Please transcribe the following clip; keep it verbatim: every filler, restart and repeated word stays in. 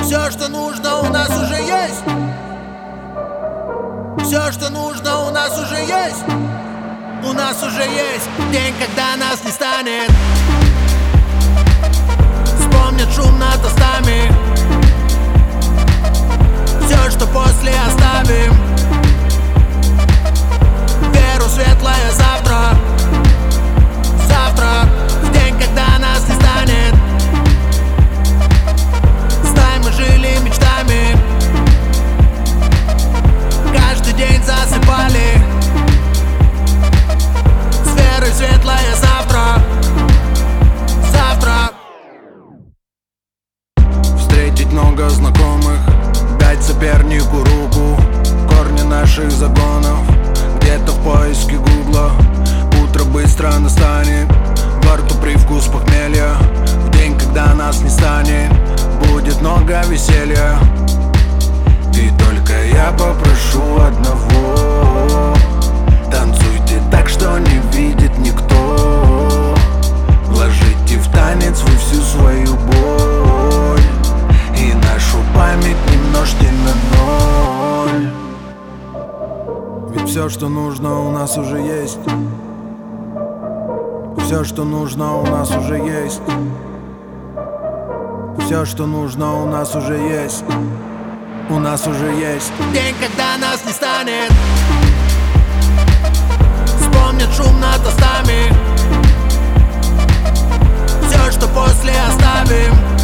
Все, что нужно, у нас уже есть. Все, что нужно, у нас уже есть. У нас уже есть день, когда нас не станет. Вспомнят шум над тостами. Все, что после, оставим. Веру в светлое завтра. Завтра, в день, когда нас не станет. Знай, мы жили мечтами. Каждый день засыпали. С верой в светлое завтра. Завтра. Встретить много знакомых, дать сопернику руку. Корни наших загонов где-то в поиске гугла. Утро быстро настанет, во рту привкус похмелья. В день, когда нас не станет, будет много веселья. И только я попрошу одного: танцуйте так, что не видит никто. Вложите в танец вы всю свою боль, и нашу память не множьте на ноль. Ведь все, что нужно, у нас уже есть. Все, что нужно, у нас уже есть. Все, что нужно, у нас уже есть. У нас уже есть день, когда нас не станет. Вспомнят шум над тостами. Все, что после, оставим.